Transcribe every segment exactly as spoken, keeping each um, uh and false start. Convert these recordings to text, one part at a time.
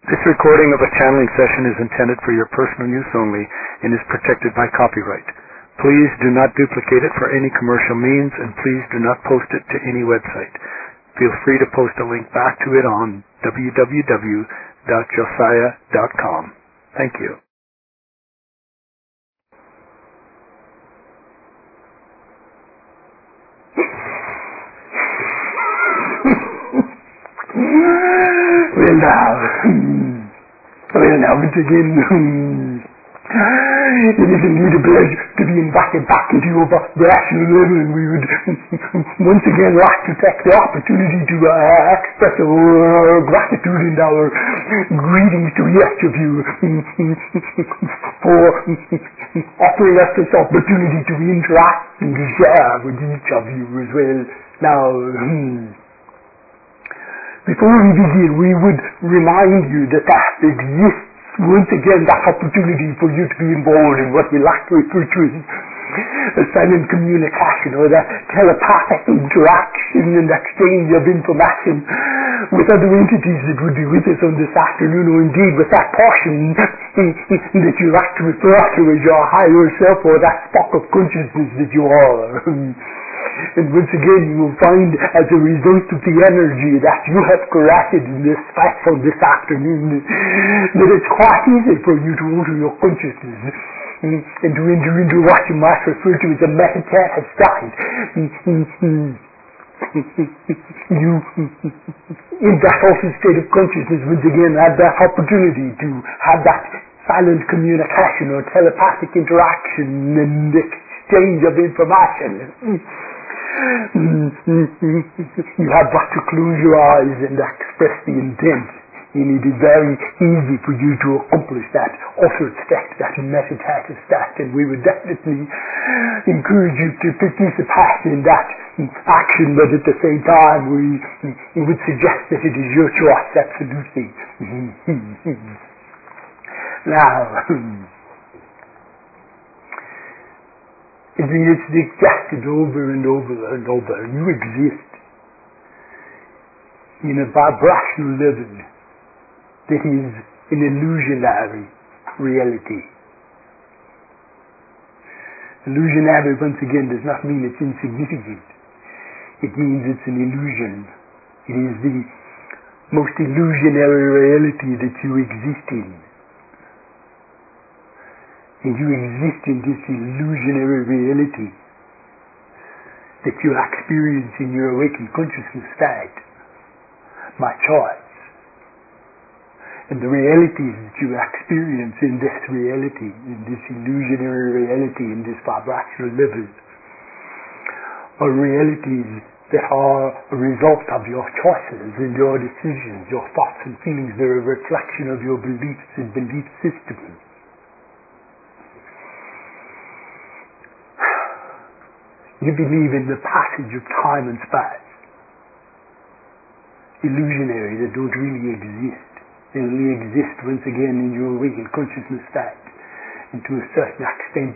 This recording of a channeling session is intended for your personal use only and is protected by copyright. Please do not duplicate it for any commercial means, and please do not post it to any website. Feel free to post a link back to it on w w w dot josiah dot com. Thank you. Well now, well now, once again, it is indeed a pleasure to be invited back into your rational level, and we would once again like to take the opportunity to uh, express our gratitude and our greetings to each of you for offering us this opportunity to interact and to share with each of you as well. Now, before we begin, we would remind you that that exists, once again, that opportunity for you to be involved in what we like to refer to as silent communication, or that telepathic interaction and exchange of information with other entities that would be with us on this afternoon, or indeed with that portion that you like to refer to as your higher self, or that spark of consciousness that you are. And once again, you will find, as a result of the energy that you have created in this platform this afternoon, that it's quite easy for you to alter your consciousness and to enter into what you might refer to as a meditative state. You, in that altered state of consciousness, once again, have that opportunity to have that silent communication or telepathic interaction and exchange of information. You have but to close your eyes and express the intent, and it is very easy for you to accomplish that altered state, that meditative state, and we would definitely encourage you to participate in that action, but at the same time we, we would suggest that it is your choice, absolutely. Now, it is suggested over and over and over, you exist in a vibrational level that is an illusionary reality. Illusionary, once again, does not mean it's insignificant. It means it's an illusion. It is the most illusionary reality that you exist in. And you exist in this illusionary reality that you experience in your awakened consciousness state by choice. And the realities that you experience in this reality, in this illusionary reality, in this vibrational level, are realities that are a result of your choices and your decisions, your thoughts and feelings. They're a reflection of your beliefs and belief systems. You believe in the passage of time and space, illusionary, that don't really exist. They only exist, once again, in your awakened consciousness state, and to a certain extent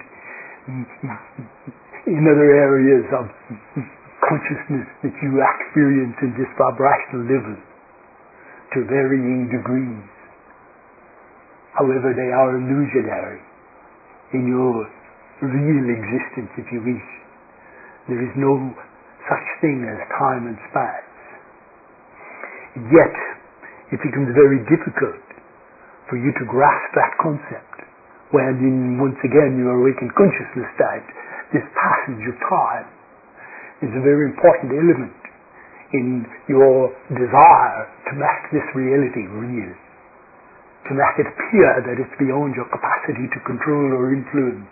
in other areas of consciousness that you experience in this vibrational level to varying degrees. However, they are illusionary in your real existence, if you wish. There is no such thing as time and space. Yet, it becomes very difficult for you to grasp that concept when, in, once again, your awakened consciousness state, this passage of time is a very important element in your desire to make this reality real, to make it appear that it's beyond your capacity to control or influence.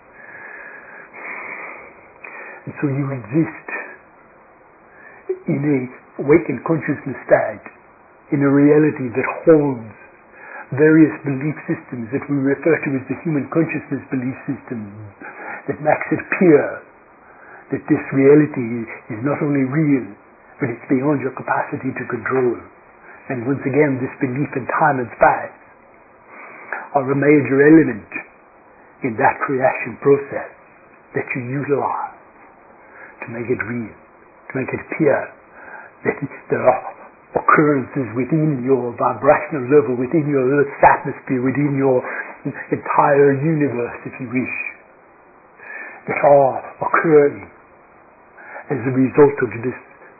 And so you exist in a awakened consciousness state, in a reality that holds various belief systems that we refer to as the human consciousness belief system, that makes it appear that this reality is not only real, but it's beyond your capacity to control. And once again, this belief in time and space are a major element in that creation process that you utilize to make it real, to make it appear that there are occurrences within your vibrational level, within your Earth's atmosphere, within your entire universe, if you wish, that are occurring as a result of this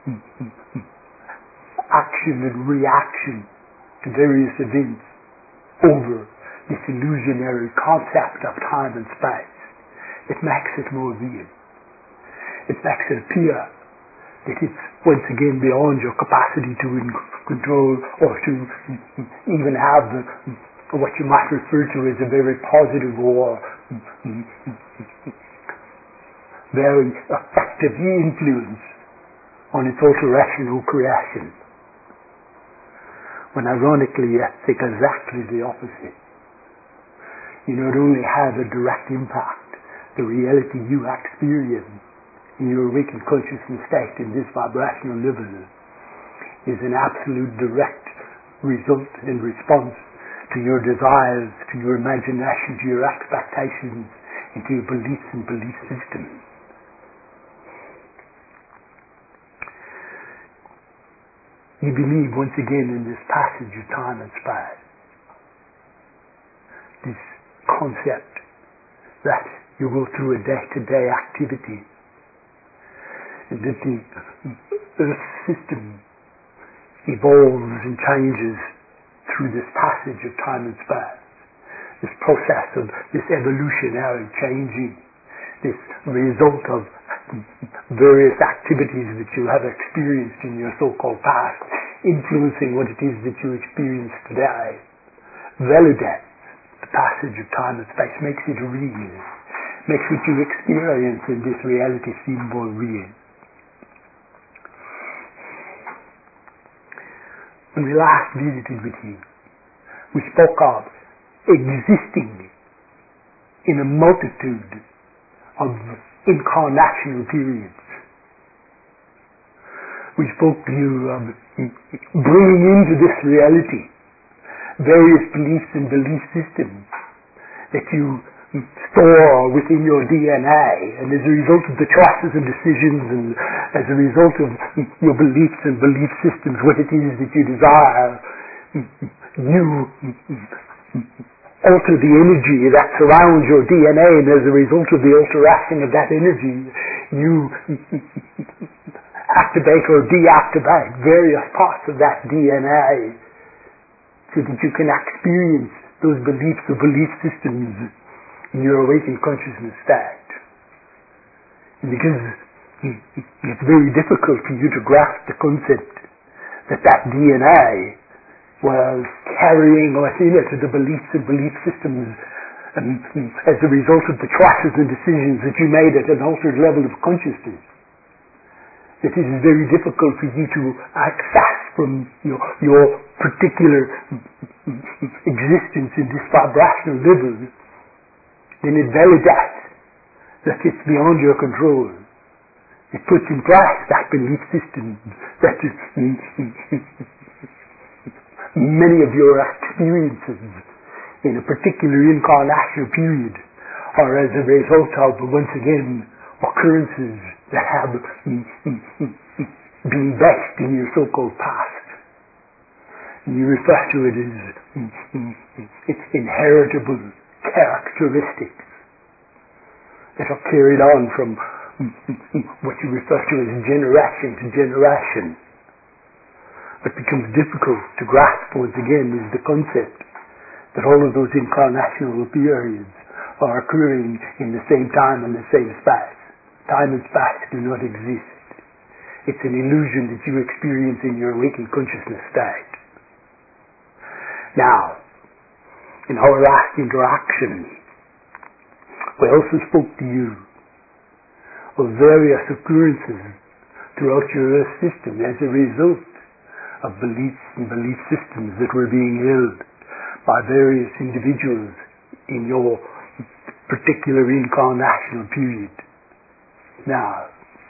action and reaction to various events over this illusionary concept of time and space. It makes it more real. It makes it appear that it's once again beyond your capacity to control or to even have the, what you might refer to as a very positive or very effective influence on its alteration or creation. When ironically I think exactly the opposite. You not only have a direct impact, the reality you experience in your awakened consciousness state in this vibrational level is an absolute direct result and response to your desires, to your imagination, to your expectations, and to your beliefs and belief systems. You believe once again in this passage of time and space, this concept that you go through a day-to-day activity, and that the Earth system evolves and changes through this passage of time and space, this process of this evolutionary changing, this result of various activities that you have experienced in your so-called past, influencing what it is that you experience today, validates the passage of time and space, makes it real, makes what you experience in this reality seem more real. When we last visited with you, we spoke of existing in a multitude of incarnational periods. We spoke to you of bringing into this reality various beliefs and belief systems that you store within your D N A, and as a result of the choices and decisions and as a result of your beliefs and belief systems, what it is that you desire, you alter the energy that surrounds your D N A, and as a result of the alteration of that energy, you activate or deactivate various parts of that D N A so that you can experience those beliefs or belief systems in your awakened consciousness state. And because it's very difficult for you to grasp the concept that that D N A was carrying within it the beliefs and belief systems and as a result of the choices and decisions that you made at an altered level of consciousness, that it is very difficult for you to access from your, your particular existence in this vibrational level, then it validates that it's beyond your control. It puts in place that belief system that is many of your experiences in a particular incarnational period are as a result of, once again, occurrences that have been based in your so-called past. And you refer to it as its inheritable characteristics that are carried on from what you refer to as generation to generation. What becomes difficult to grasp once again is the concept that all of those incarnational periods are occurring in the same time and the same space. Time and space do not exist. It's an illusion that you experience in your awakened consciousness state. Now, in our last interaction, we also spoke to you of various occurrences throughout your Earth system as a result of beliefs and belief systems that were being held by various individuals in your particular incarnational period. Now,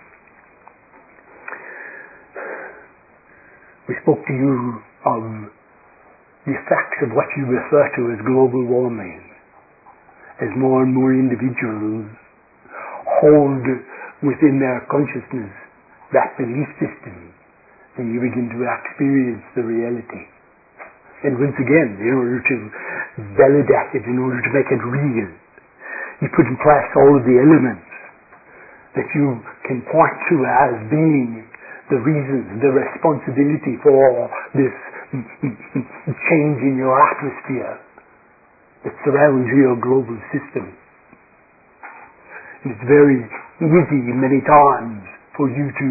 we spoke to you of the effects of what you refer to as global warming, as more and more individuals hold within their consciousness that belief system then you begin to experience the reality. And once again, in order to validate it, in order to make it real, you put in place all of the elements that you can point to as being the reason, the responsibility for this change in your atmosphere that surrounds your global system. And it's very easy many times for you to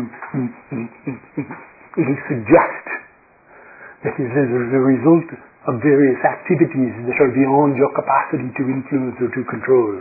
suggest that it is as a result of various activities that are beyond your capacity to influence or to control.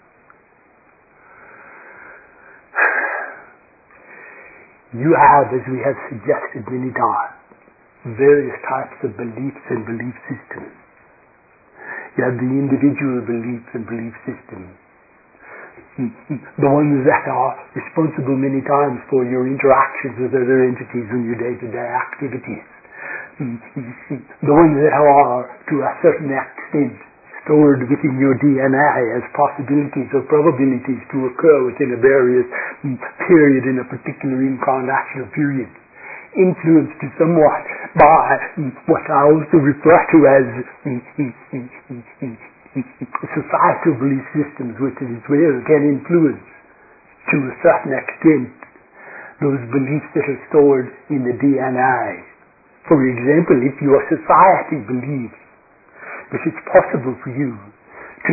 You have, as we have suggested many times, various types of beliefs and belief systems. You have the individual beliefs and belief systems. The ones that are responsible many times for your interactions with other entities and your day-to-day activities. The ones that are, to a certain extent, stored within your D N A as possibilities or probabilities to occur within a various period in a particular incarnational period, influenced somewhat by what I also refer to as societal belief systems, which as well can influence to a certain extent those beliefs that are stored in the D N A. For example, if your society believes that it's possible for you to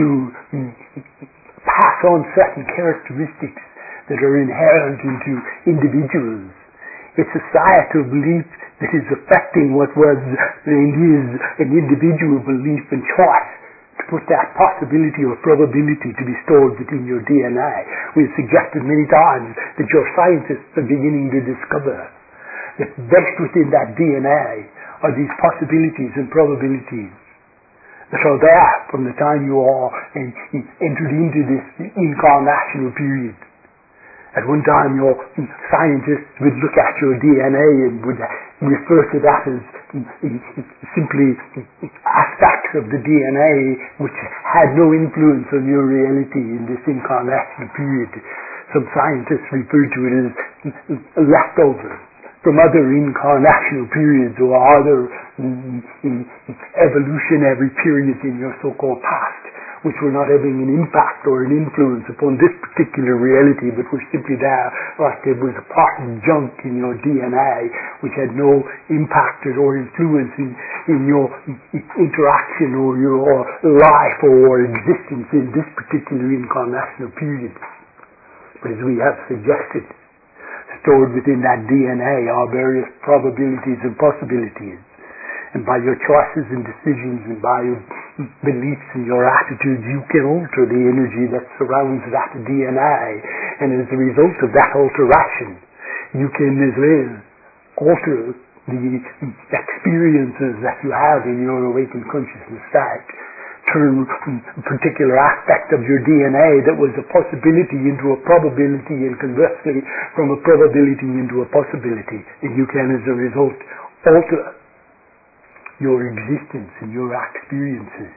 pass on certain characteristics that are inherent into individuals, it's societal belief that is affecting what was and is an individual belief and choice to put that possibility or probability to be stored within your D N A. We've suggested many times that your scientists are beginning to discover that based within that D N A are these possibilities and probabilities that are there from the time you are entered into this incarnational period. At one time, your scientists would look at your D N A and would refer to that as simply aspects of the D N A which had no influence on your reality in this incarnational period. Some scientists refer to it as leftovers from other incarnational periods or other evolutionary periods in your so-called past, which were not having an impact or an influence upon this particular reality, but were simply there like there was a part of junk in your D N A which had no impact or influence in, in your interaction or your life or existence in this particular incarnational period. But as we have suggested, stored within that D N A are various probabilities and possibilities. And by your choices and decisions and by your beliefs and your attitudes, you can alter the energy that surrounds that D N A. And as a result of that alteration, you can as well alter the experiences that you have in your awakened consciousness state. Turn a particular aspect of your D N A that was a possibility into a probability, and conversely from a probability into a possibility. And you can as a result alter your existence and your experiences.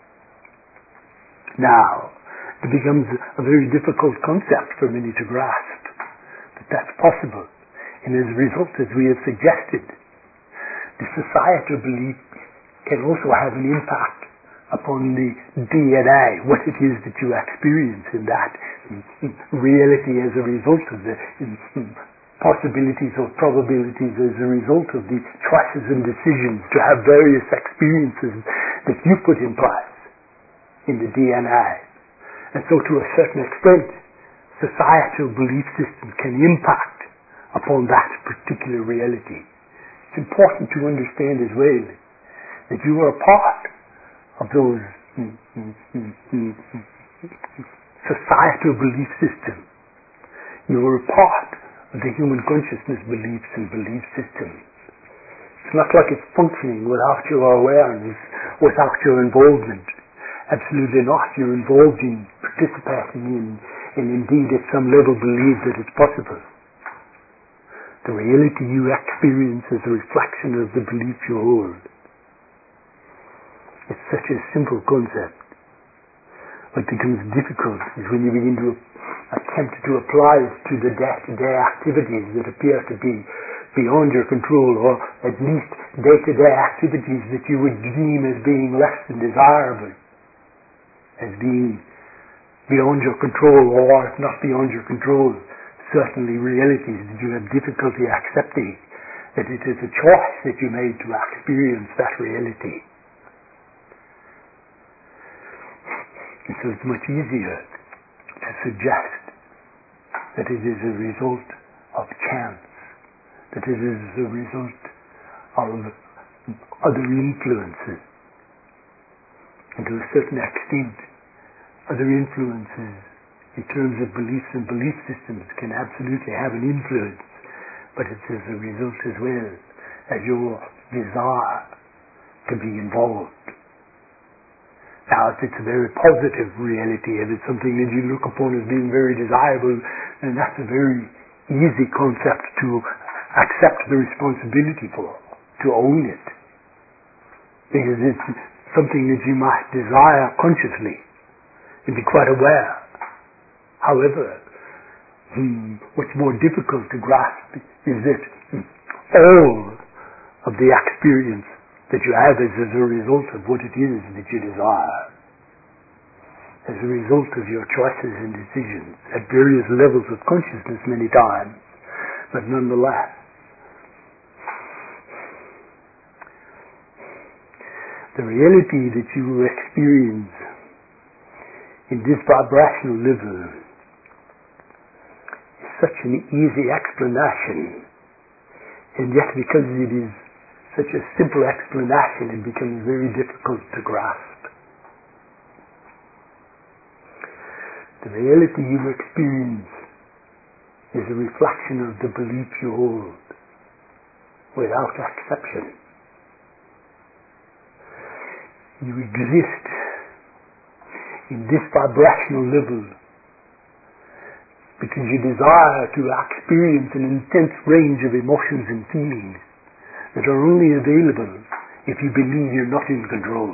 Now, it becomes a very difficult concept for many to grasp that that's possible. And as a result, as we have suggested, the societal belief can also have an impact upon the D N A, what it is that you experience in that reality as a result of the possibilities or probabilities as a result of the choices and decisions to have various experiences that you put in place in the D N A. And so to a certain extent, societal belief system can impact upon that particular reality. It's important to understand as well that you are a part of those societal belief systems. You are a part of the human consciousness beliefs and belief systems. It's not like it's functioning without your awareness, without your involvement. Absolutely not. You're involved in participating in, and indeed at some level believe that it's possible. The reality you experience is a reflection of the belief you hold. It's such a simple concept. What becomes difficult is when you begin to attempt to apply it to the day-to-day activities that appear to be beyond your control, or at least day-to-day activities that you would deem as being less than desirable, as being beyond your control, or if not beyond your control, certainly realities that you have difficulty accepting, that it is a choice that you made to experience that reality. And so it's much easier to suggest that it is a result of chance, that it is a result of other influences. And to a certain extent, other influences in terms of beliefs and belief systems can absolutely have an influence, but it's as a result as well as your desire to be involved. Now, if it's a very positive reality, if it's something that you look upon as being very desirable, then that's a very easy concept to accept the responsibility for, to own it. Because it's something that you might desire consciously and be quite aware. However, hmm, what's more difficult to grasp is that hmm, all of the experience that you have is as a result of what it is that you desire, as a result of your choices and decisions at various levels of consciousness many times, but nonetheless, the reality that you experience in this vibrational level is such an easy explanation, and yet because it is such a simple explanation, it becomes very difficult to grasp. The reality you experience is a reflection of the belief you hold, without exception. You exist in this vibrational level because you desire to experience an intense range of emotions and feelings that are only available if you believe you're not in control.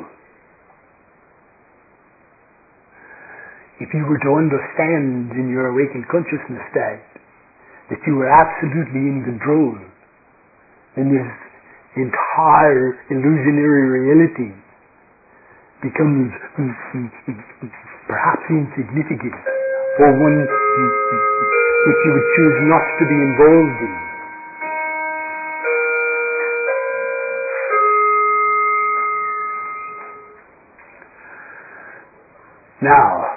If you were to understand in your awakened consciousness state that you were absolutely in control, then this entire illusionary reality becomes perhaps insignificant, or one which you would choose not to be involved in. Now,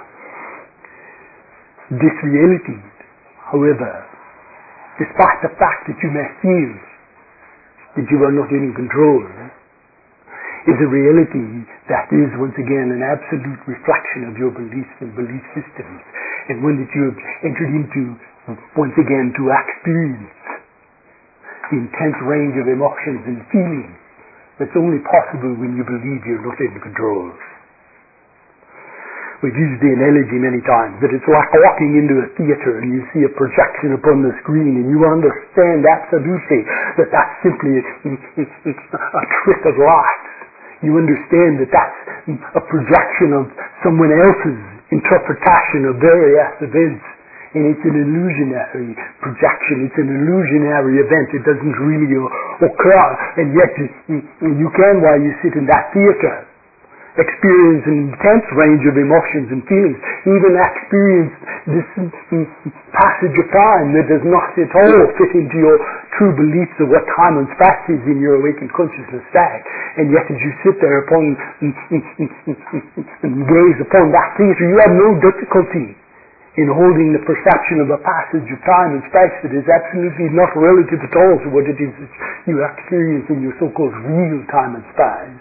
this reality, however, despite the fact that you may feel that you are not in control, is a reality that is once again an absolute reflection of your beliefs and belief systems, and one that you have entered into once again to experience the intense range of emotions and feelings that's only possible when you believe you're not in control. We've used the analogy many times that it's like walking into a theater and you see a projection upon the screen and you understand absolutely that that's simply a, a trick of light. You understand that that's a projection of someone else's interpretation of various events, and it's an illusionary projection, it's an illusionary event, it doesn't really occur, and yet you can, while you sit in that theater, experience an intense range of emotions and feelings, even experience this passage of time that does not at all fit into your true beliefs of what time and space is in your awakened consciousness state. And yet as you sit there upon and gaze upon that theater, you have no difficulty in holding the perception of a passage of time and space that is absolutely not relative at all to what it is that you experience in your so-called real time and space.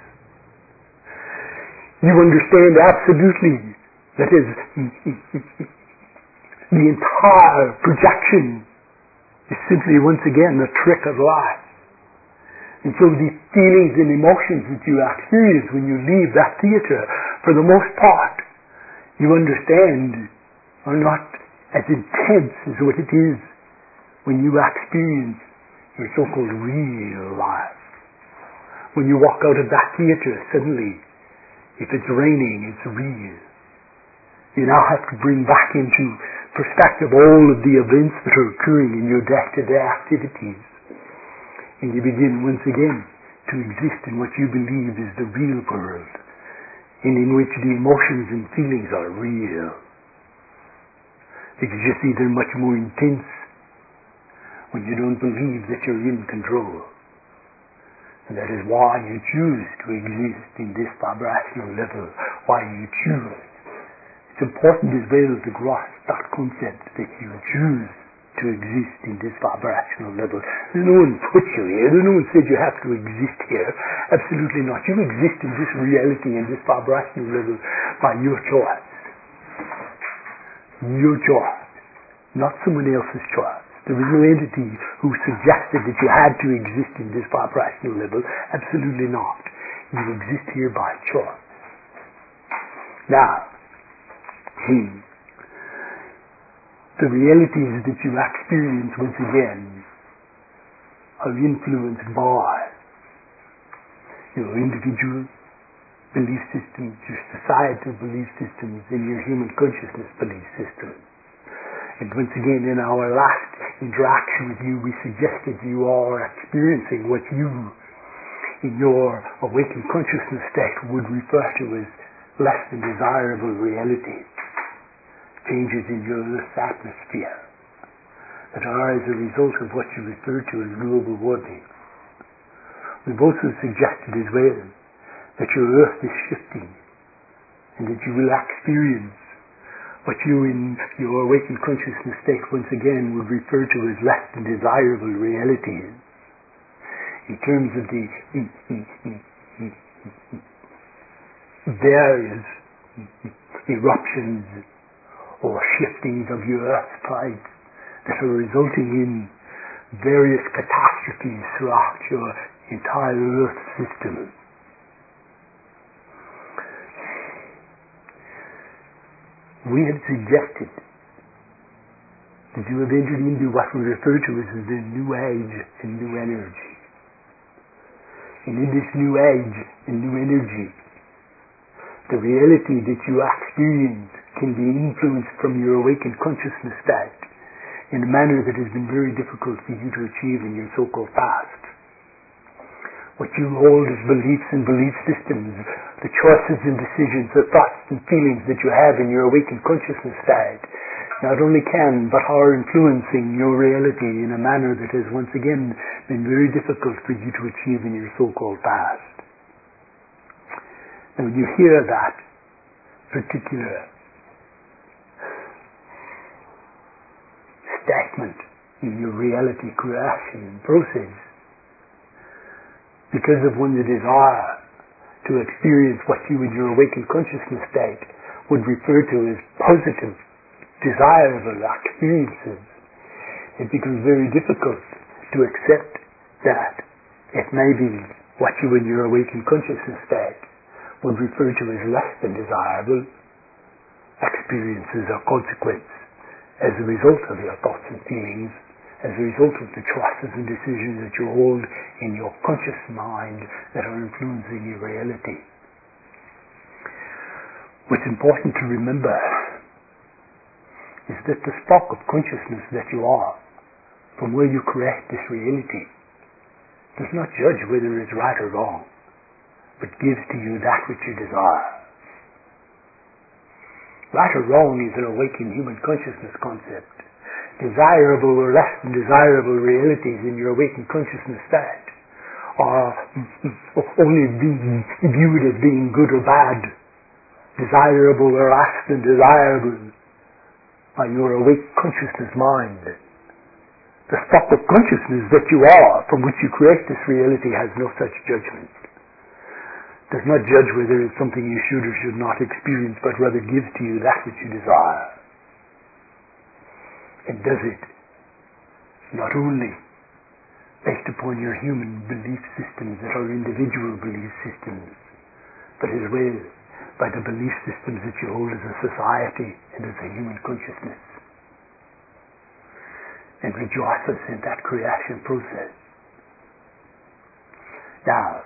You understand absolutely that is the entire projection is simply once again a trick of life. And so the feelings and emotions that you experience when you leave that theater, for the most part, you understand are not as intense as what it is when you experience your so-called real life. When you walk out of that theater, suddenly, if it's raining, it's real. You now have to bring back into perspective all of the events that are occurring in your day-to-day activities. And you begin once again to exist in what you believe is the real world, and in which the emotions and feelings are real. Because you see, they're much more intense when you don't believe that you're in control. And that is why you choose to exist in this vibrational level, why you choose. It's important as well to grasp that concept that you choose to exist in this vibrational level. No one put you here, no one said you have to exist here. Absolutely not. You exist in this reality, in this vibrational level, by your choice. Your choice, not someone else's choice. There was no entity who suggested that you had to exist in this vibrational level. Absolutely not. You exist here by choice. Now, hmm, the realities that you experience once again are influenced by your individual belief systems, your societal belief systems, and your human consciousness belief systems. And once again, in our last interaction with you, we suggested you are experiencing what you, in your awakened consciousness state, would refer to as less than desirable realities, changes in your Earth's atmosphere, that are as a result of what you refer to as global warming. We've also suggested as well that your Earth is shifting, and that you will experience what you in your awakened consciousness state once again would refer to as less than desirable realities, in terms of the various eruptions or shiftings of your Earth's tides that are resulting in various catastrophes throughout your entire Earth system. We have suggested that you have entered into what we refer to as the New Age and New Energy. And in this New Age and New Energy, the reality that you experience can be influenced from your awakened consciousness state in a manner that has been very difficult for you to achieve in your so-called past. What you hold as beliefs and belief systems, the choices and decisions, the thoughts and feelings that you have in your awakened consciousness state, not only can but are influencing your reality in a manner that has once again been very difficult for you to achieve in your so-called past. And when you hear that particular statement in your reality creation process, because of one the desire to experience what you in your awakened consciousness state would refer to as positive, desirable experiences, it becomes very difficult to accept that it may be what you in your awakened consciousness state would refer to as less than desirable experiences or consequences as a result of your thoughts and feelings, as a result of the choices and decisions that you hold in your conscious mind that are influencing your reality. What's important to remember is that the stock of consciousness that you are, from where you create this reality, does not judge whether it's right or wrong, but gives to you that which you desire. Right or wrong is an awakened human consciousness concept. Desirable or less than desirable realities in your awakened consciousness state are only being viewed as being good or bad, desirable or less than desirable by your awake consciousness mind. The stock of consciousness that you are, from which you create this reality, has no such judgment. Does not judge whether it's something you should or should not experience, but rather gives to you that which you desire. And does it not only based upon your human belief systems that are individual belief systems, but as well by the belief systems that you hold as a society and as a human consciousness, and rejoices in that creation process. Now,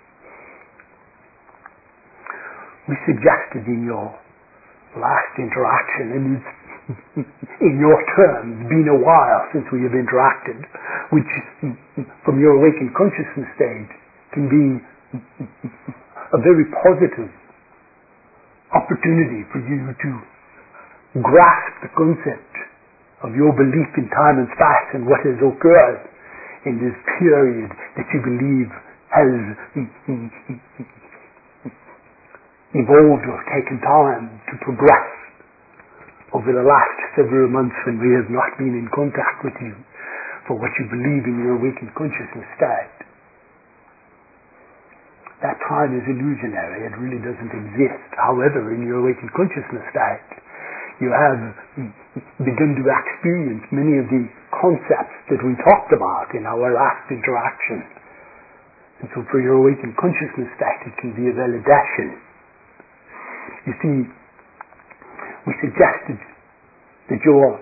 we suggested in your last interaction, and it's in your terms been a while since we have interacted, which from your awakened consciousness state can be a very positive opportunity for you to grasp the concept of your belief in time and space and what has occurred in this period that you believe has evolved or taken time to progress over the last several months when we have not been in contact with you for what you believe in your awakened consciousness state. That time is illusionary. It really doesn't exist. However, in your awakened consciousness state, you have begun to experience many of the concepts that we talked about in our last interaction. And so for your awakened consciousness state, it can be a validation. You see, we suggested that your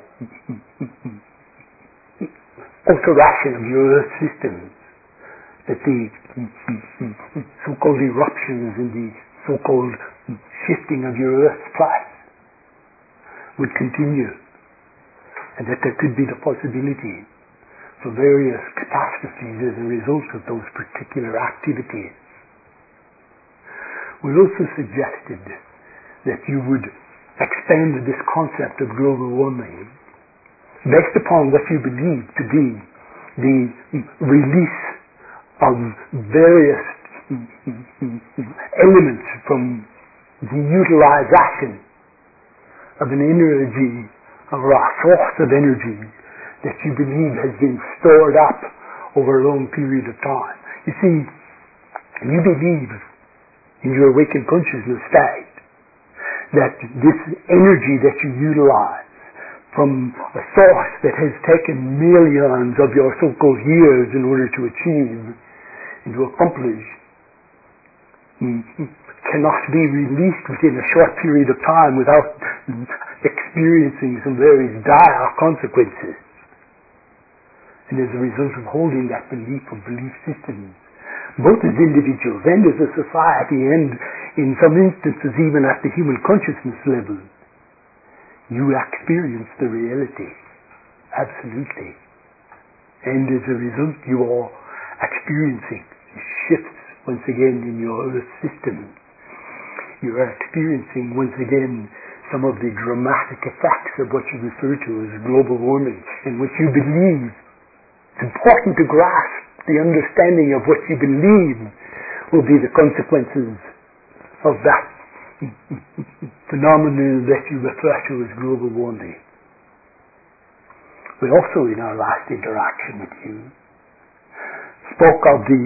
alteration of your earth systems, that the so-called eruptions and the so-called shifting of your earth's place would continue, and that there could be the possibility for various catastrophes as a result of those particular activities. We also suggested that you would expand this concept of global warming based upon what you believe to be the release of various elements from the utilization of an energy or a source of energy that you believe has been stored up over a long period of time. You see, you believe in your awakened consciousness state that this energy that you utilize from a source that has taken millions of your so-called years in order to achieve and to accomplish cannot be released within a short period of time without experiencing some very dire consequences. And as a result of holding that belief or belief systems, both as individuals and as a society, and in some instances even at the human consciousness level, you experience the reality. Absolutely. And as a result, you are experiencing shifts once again in your earth system. You are experiencing once again some of the dramatic effects of what you refer to as global warming, in which you believe. It's important to grasp the understanding of what you believe will be the consequences of that phenomenon that you refer to as global warming. We also, in our last interaction with you, spoke of the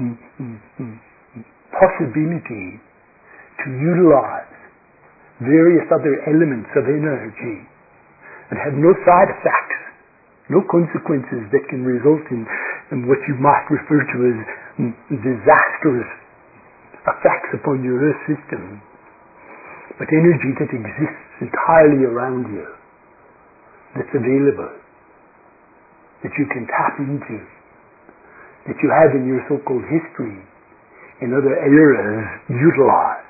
possibility to utilize various other elements of energy and have no side effects, no consequences that can result in, in what you might refer to as disastrous effects upon your earth system, but energy that exists entirely around you, that's available, that you can tap into, that you have in your so-called history in other eras utilized.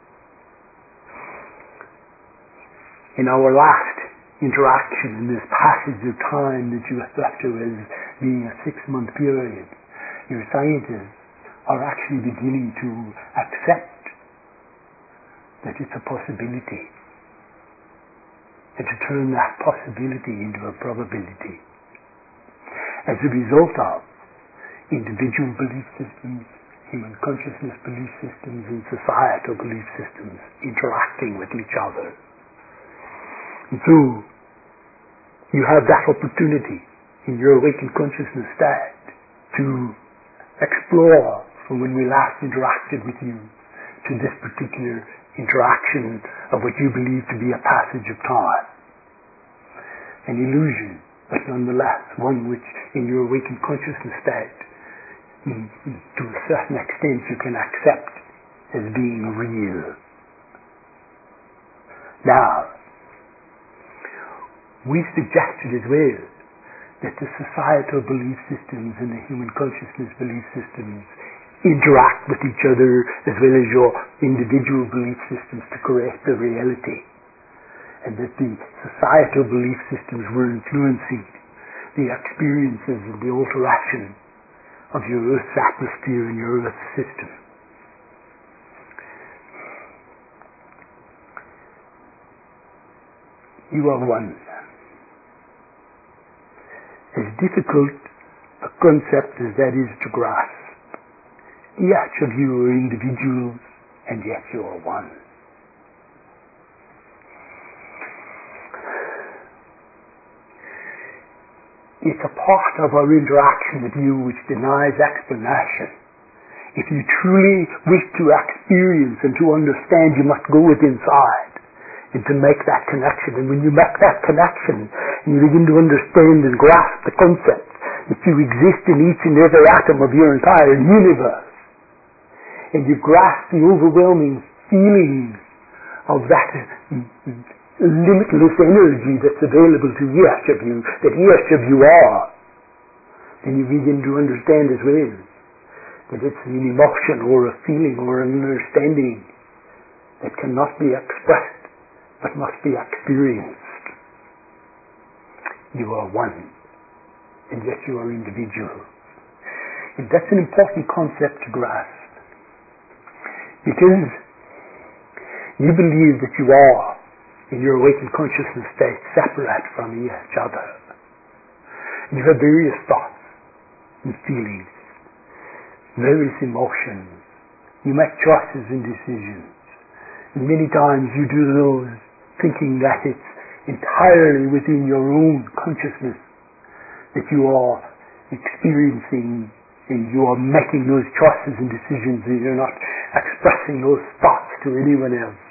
In our last interaction, in this passage of time that you refer to as being a six-month period, your scientists are actually beginning to accept that it's a possibility, and to turn that possibility into a probability as a result of individual belief systems, human consciousness belief systems, and societal belief systems interacting with each other. And so, you have that opportunity in your awakened consciousness state to explore from when we last interacted with you to this particular interaction of what you believe to be a passage of time. An illusion, but nonetheless one which in your awakened consciousness state, to a certain extent, you can accept as being real. Now, we suggested as well that the societal belief systems and the human consciousness belief systems interact with each other as well as your individual belief systems to create the reality, and that the societal belief systems were influencing the experiences and the alteration of your Earth's atmosphere and your Earth's system. You are one. As difficult a concept as that is to grasp, each of you are individuals, and yet you are one. It's a part of our interaction with you which denies explanation. If you truly wish to experience and to understand, you must go with inside and to make that connection. And when you make that connection and you begin to understand and grasp the concept that you exist in each and every atom of your entire universe, and you grasp the overwhelming feeling of that limitless energy that's available to each of you, that each of you are, then you begin to understand as well that it's an emotion or a feeling or an understanding that cannot be expressed but must be experienced. You are one, and yet you are individual. And that's an important concept to grasp, because you believe that you are, in your awakened consciousness state, separate from each other. And you have various thoughts and feelings, various emotions. You make choices and decisions. And many times you do those thinking that it's entirely within your own consciousness that you are experiencing and you are making those choices and decisions, and you're not expressing those thoughts to anyone else.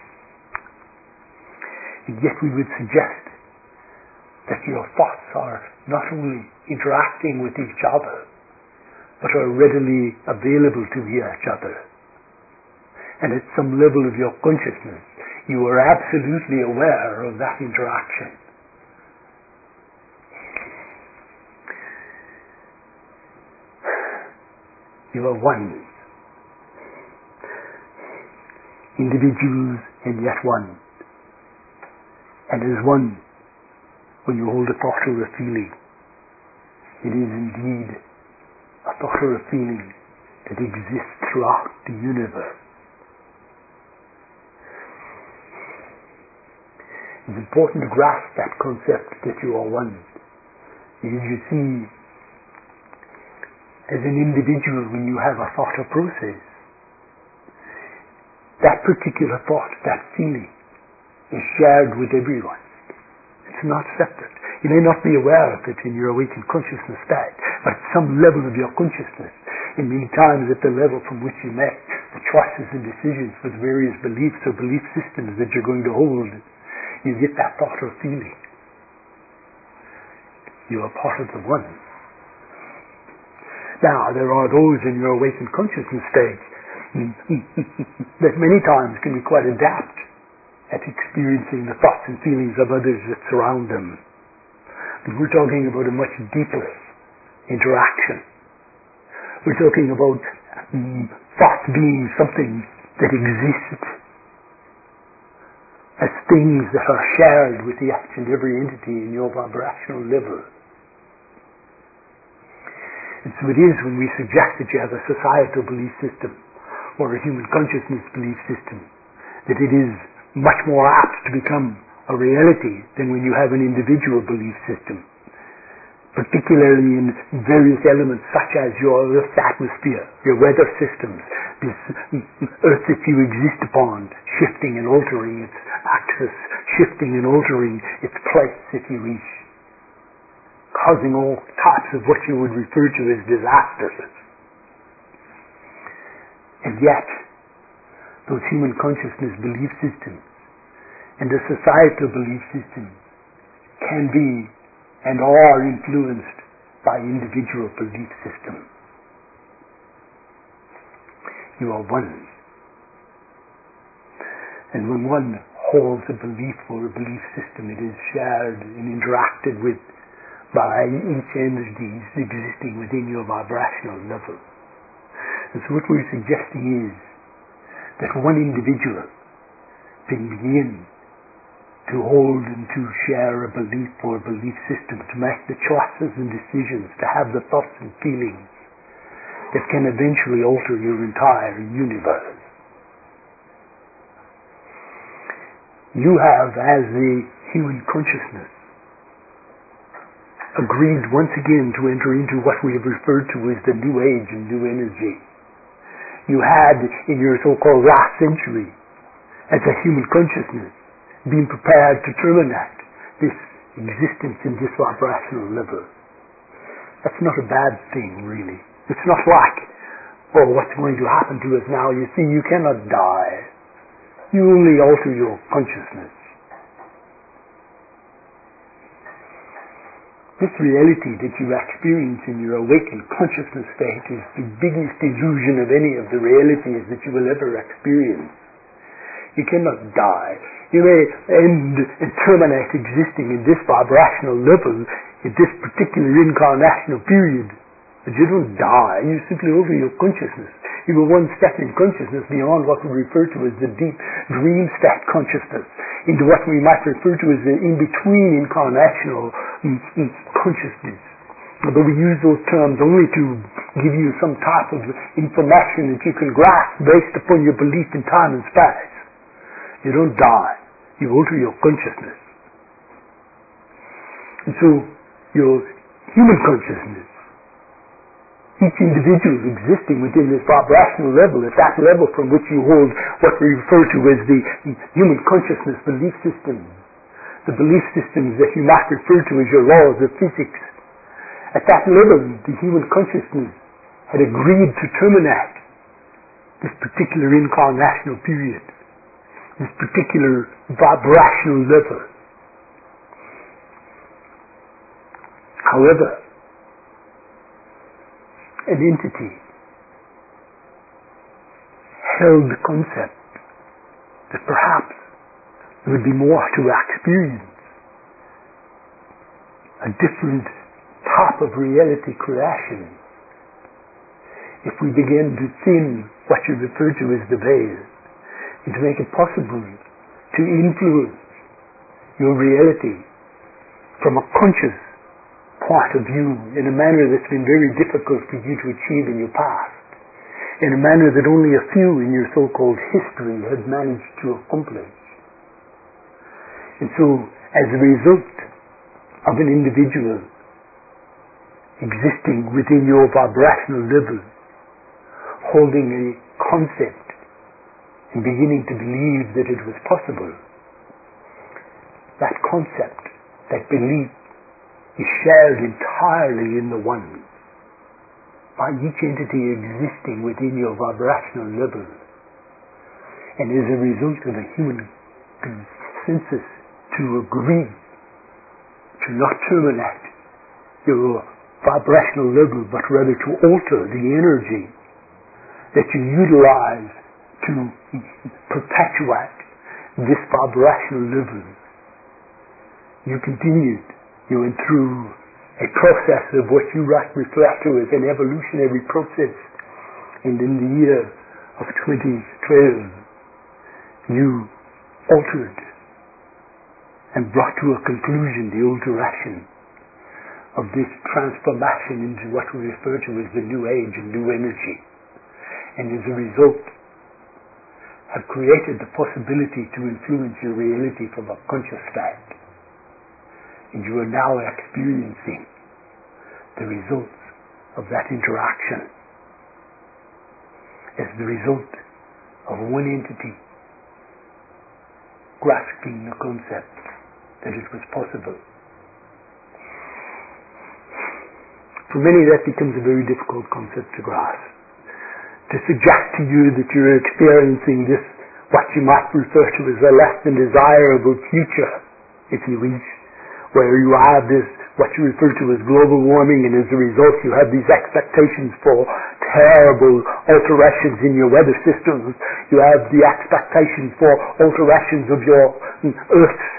And yet we would suggest that your thoughts are not only interacting with each other, but are readily available to each other. And at some level of your consciousness, you are absolutely aware of that interaction. You are one. Individuals and yet one. And as one, when you hold a thought or a feeling, it is indeed a thought or a feeling that exists throughout the universe. It's important to grasp that concept that you are one. Because you see, as an individual, when you have a thought or process, that particular thought, that feeling, is shared with everyone. It's not separate. You may not be aware of it in your awakened consciousness state, but at some level of your consciousness, and many times at the level from which you make the choices and decisions for the various beliefs or belief systems that you're going to hold, you get that thought or feeling. You are part of the one. Now, there are those in your awakened consciousness state that many times can be quite adept at experiencing the thoughts and feelings of others that surround them. But we're talking about a much deeper interaction. We're talking about um, thought being something that exists as things that are shared with each and every entity in your vibrational level. And so it is when we suggest that you have a societal belief system or a human consciousness belief system that it is much more apt to become a reality than when you have an individual belief system, particularly in various elements such as your Earth's atmosphere, your weather systems, this Earth that you exist upon, shifting and altering its axis, shifting and altering its place if you wish, causing all types of what you would refer to as disasters. And yet, those human consciousness belief systems and the societal belief systems can be and are influenced by individual belief systems. You are one. And when one holds a belief or a belief system, it is shared and interacted with by each entity existing within your vibrational level. And so what we're suggesting is that one individual can begin to hold and to share a belief or a belief system, to make the choices and decisions, to have the thoughts and feelings that can eventually alter your entire universe. You have, as the human consciousness, agreed once again to enter into what we have referred to as the New Age and New Energy. You had, in your so-called last century, as a human consciousness, been prepared to terminate this existence in this vibrational level. That's not a bad thing, really. It's not like, oh, what's going to happen to us now? You see, you cannot die. You only alter your consciousness. This reality that you experience in your awakened consciousness state is the biggest illusion of any of the realities that you will ever experience. You cannot die. You may end and terminate existing in this vibrational level at this particular incarnational period, but you don't die. You simply alter your consciousness. You go one step in consciousness beyond what we refer to as the deep dream state consciousness, into what we might refer to as the in-between incarnational mm, mm, consciousness. But we use those terms only to give you some type of information that you can grasp based upon your belief in time and space. You don't die. You alter your consciousness. And so, your human consciousness, each individual existing within this vibrational level, at that level from which you hold what we refer to as the human consciousness belief systems, the belief systems that you might refer to as your laws of physics. At that level, the human consciousness had agreed to terminate this particular incarnational period, this particular vibrational level. However, an entity held the concept that perhaps there would be more to experience, a different type of reality creation, if we begin to thin what you refer to as the veil, and to make it possible to influence your reality from a conscious point of view in a manner that's been very difficult for you to achieve in your past, in a manner that only a few in your so-called history have managed to accomplish. And so, as a result of an individual existing within your vibrational level, holding a concept and beginning to believe that it was possible, that concept, that belief, is shared entirely in the one by each entity existing within your vibrational level, and is a result of a human consensus to agree to not terminate your vibrational level, but rather to alter the energy that you utilize to perpetuate this vibrational level. You continued, you went through a process of what you refer to as an evolutionary process, and in the year of twenty twelve you altered and brought to a conclusion the alteration of this transformation into what we refer to as the New Age and New Energy, and as a result have created the possibility to influence your reality from a conscious state. And you are now experiencing the results of that interaction as the result of one entity grasping the concept that it was possible. For many, that becomes a very difficult concept to grasp. To suggest to you that you're experiencing this, what you might refer to as a less than desirable future, if you wish, where you have this, what you refer to as global warming, and as a result you have these expectations for terrible alterations in your weather systems. You have the expectations for alterations of your Earth's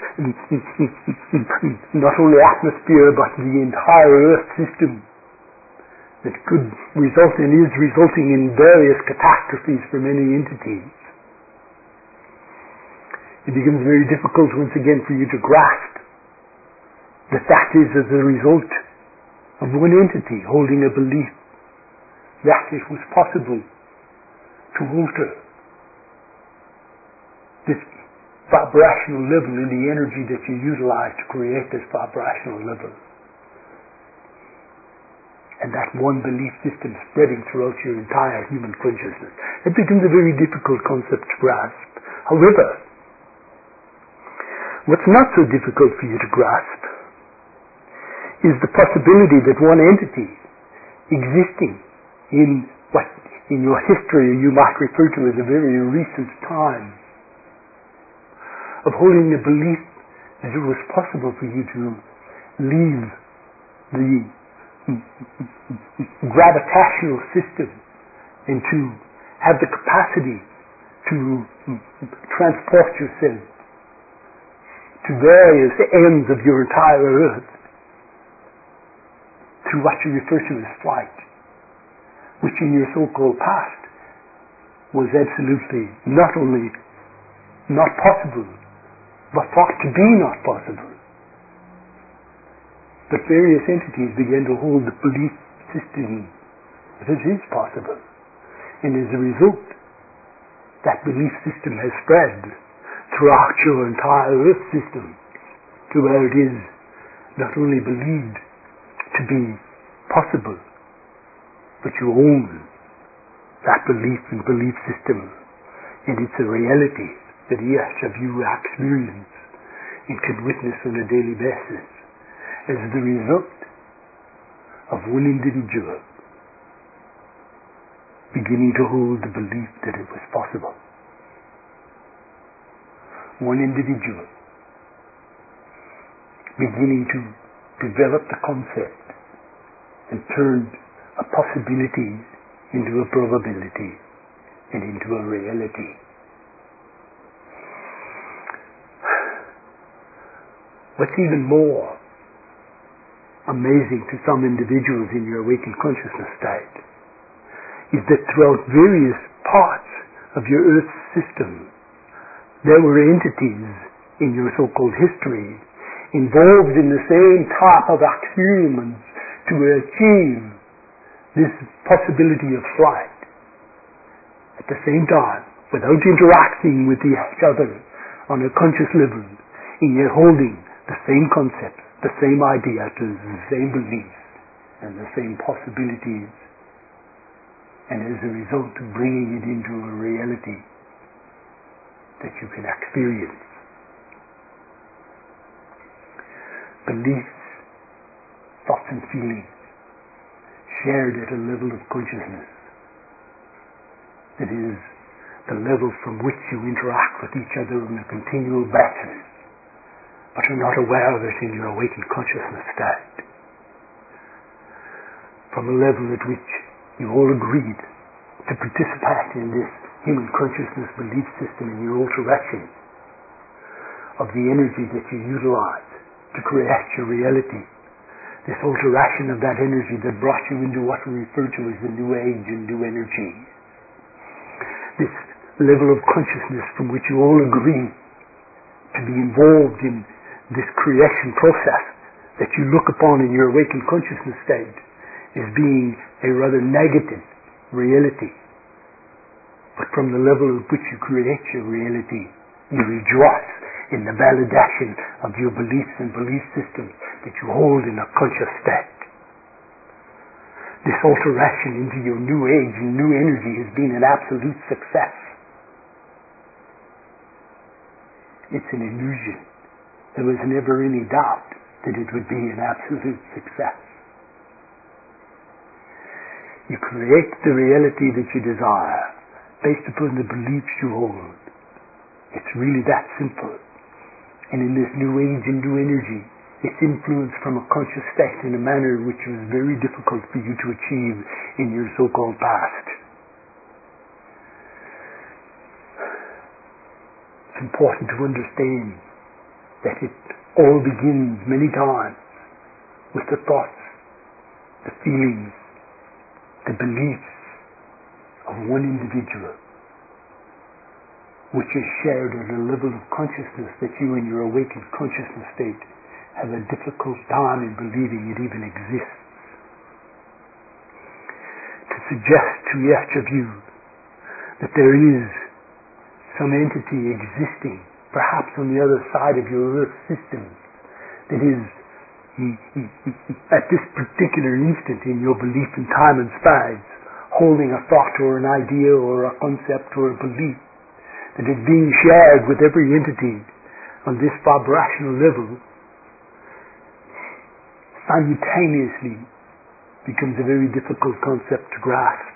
not only atmosphere but the entire Earth system, that could result and is resulting in various catastrophes for many entities. it becomes very difficult once again for you to grasp that that is as a result of one entity holding a belief that it was possible to alter this vibrational level in the energy that you utilize to create this vibrational level. And that one belief system spreading throughout your entire human consciousness. It becomes a very difficult concept to grasp. However, what's not so difficult for you to grasp is the possibility that one entity existing in what in your history you might refer to as a very recent time of holding the belief that it was possible for you to leave the gravitational system and to have the capacity to transport yourself to various ends of your entire earth through what you refer to as flight, which in your so-called past was absolutely not only not possible, but thought to be not possible. But various entities began to hold the belief system that it is possible. And as a result, that belief system has spread throughout your entire earth system to where it is not only believed to be possible, but you own that belief and belief system, and it's a reality that each of you experience and can witness on a daily basis as the result of one individual beginning to hold the belief that it was possible. One individual beginning to develop the concept and turn a possibility into a probability and into a reality. What's even more amazing to some individuals in your awakened consciousness state is that throughout various parts of your earth system there were entities in your so-called history involved in the same type of experiments to achieve this possibility of flight. At the same time, without interacting with each other on a conscious level, and yet holding the same concepts, the same ideas, the same beliefs, and the same possibilities, and as a result bringing it into a reality that you can experience. Beliefs, thoughts and feelings shared at a level of consciousness that is the level from which you interact with each other on a continual basis, but are not aware of it in your awakened consciousness state. From a level at which you all agreed to participate in this human consciousness belief system and your alteration of the energy that you utilize to create your reality, this alteration of that energy that brought you into what we refer to as the new age and new energy, this level of consciousness from which you all agree to be involved in this creation process that you look upon in your awakened consciousness state as being a rather negative reality. But from the level at which you create your reality, you rejoice in the validation of your beliefs and belief systems that you hold in a conscious state. This alteration into your new age and new energy has been an absolute success. It's an illusion. There was never any doubt that it would be an absolute success. You create the reality that you desire based upon the beliefs you hold. It's really that simple. And in this new age and new energy, it's influenced from a conscious state in a manner which was very difficult for you to achieve in your so-called past. It's important to understand that it all begins many times with the thoughts, the feelings, the beliefs of one individual. which is shared at a level of consciousness that you in your awakened consciousness state have a difficult time in believing it even exists. To suggest to each of you that there is some entity existing, perhaps on the other side of your earth system, that is at this particular instant in your belief in time and space, holding a thought or an idea or a concept or a belief that is being shared with every entity on this vibrational level, simultaneously becomes a very difficult concept to grasp.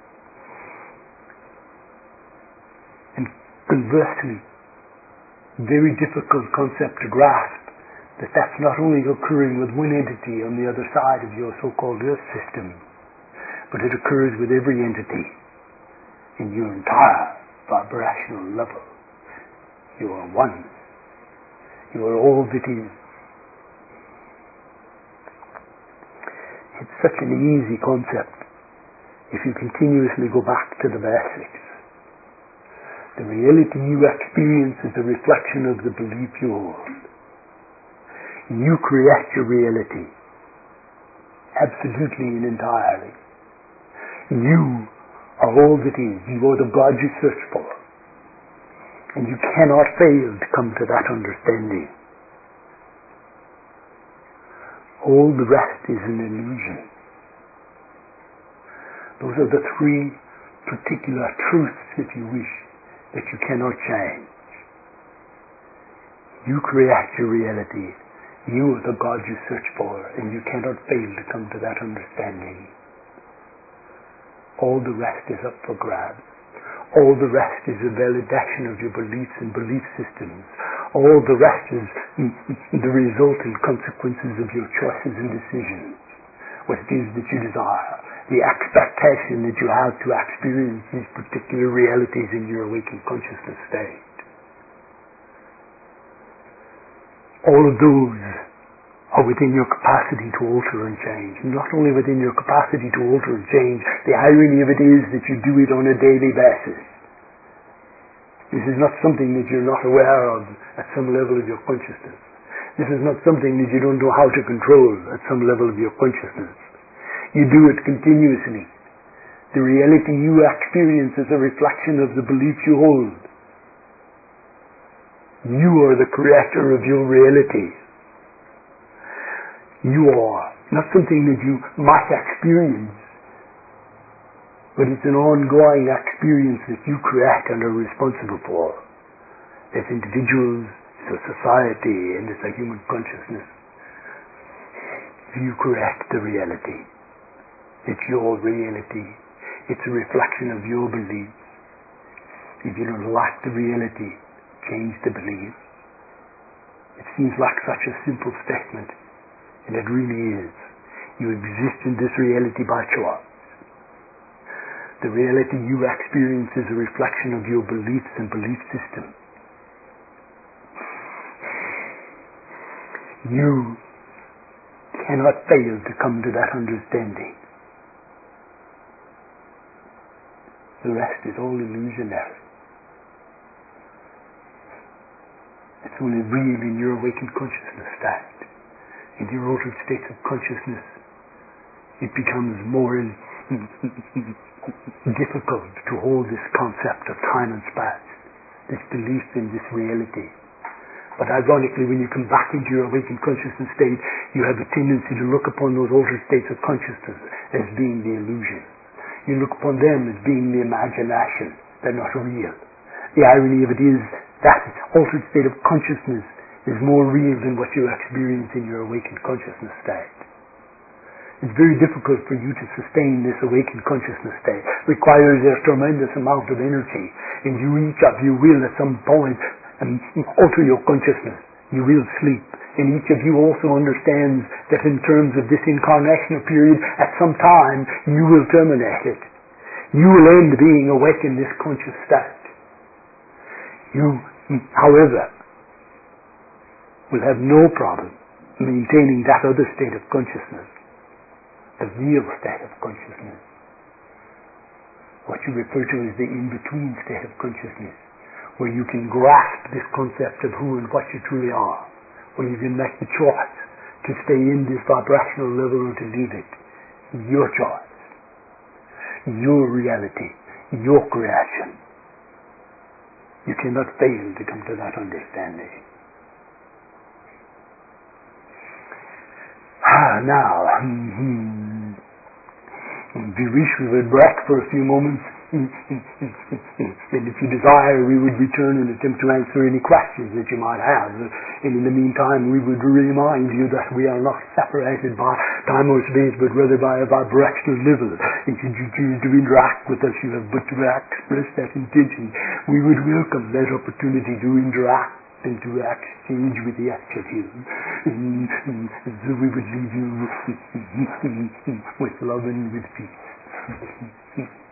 And conversely, very difficult concept to grasp that that's not only occurring with one entity on the other side of your so-called earth system, but it occurs with every entity in your entire vibrational level. You are one. You are all that is. It's such an easy concept if you continuously go back to the basics. The reality you experience is a reflection of the belief you hold. You create your reality, absolutely and entirely. You are all that is. You are the God you search for. And you cannot fail to come to that understanding. All the rest is an illusion. Those are the three particular truths, if you wish, that you cannot change. You create your reality. You are the God you search for, and you cannot fail to come to that understanding. All the rest is up for grabs. All the rest is a validation of your beliefs and belief systems. All the rest is the result and consequences of your choices and decisions. What it is that you desire, the expectation that you have to experience these particular realities in your awakened consciousness state. All of those are within your capacity to alter and change. Not only within your capacity to alter and change, the irony of it is that you do it on a daily basis. This is not something that you're not aware of at some level of your consciousness. This is not something that you don't know how to control at some level of your consciousness. You do it continuously. The reality you experience is a reflection of the belief you hold. You are the creator of your reality. You are not something that you might experience, but it's an ongoing experience that you create and are responsible for. As individuals, as a society, and as a human consciousness, you create the reality. It's your reality. It's a reflection of your beliefs. If you don't like the reality, change the belief. It seems like such a simple statement, and it really is. You exist in this reality by choice. The reality you experience is a reflection of your beliefs and belief system. You cannot fail to come to that understanding. The rest is all illusionary. It's only real in your awakened consciousness state. In your altered states of consciousness, it becomes more difficult to hold this concept of time and space, this belief in this reality. But ironically, when you come back into your awakened consciousness state, you have a tendency to look upon those altered states of consciousness as being the illusion. You look upon them as being the imagination. They're not real. The irony of it is that altered state of consciousness is more real than what you experience in your awakened consciousness state. It's very difficult for you to sustain this awakened consciousness state. It requires a tremendous amount of energy, and you, each of you will at some point um, alter your consciousness. You will sleep, and each of you also understands that in terms of this incarnational period, at some time you will terminate it. You will end being awake in this conscious state. You, however, will have no problem maintaining that other state of consciousness, the real state of consciousness, what you refer to as the in-between state of consciousness, where you can grasp this concept of who and what you truly are, where you can make the choice to stay in this vibrational level or to leave it. Your choice, your reality, your creation. You cannot fail to come to that understanding. Ah, now, mm-hmm. if you wish, we would break for a few moments. And if you desire, we would return and attempt to answer any questions that you might have. And in the meantime, we would remind you that we are not separated by time or space, but rather by a vibrational level. And should you choose to interact with us, you have but to express that intention. We would welcome that opportunity to interact and to exchange with the actual you. So we would leave you with love and with peace.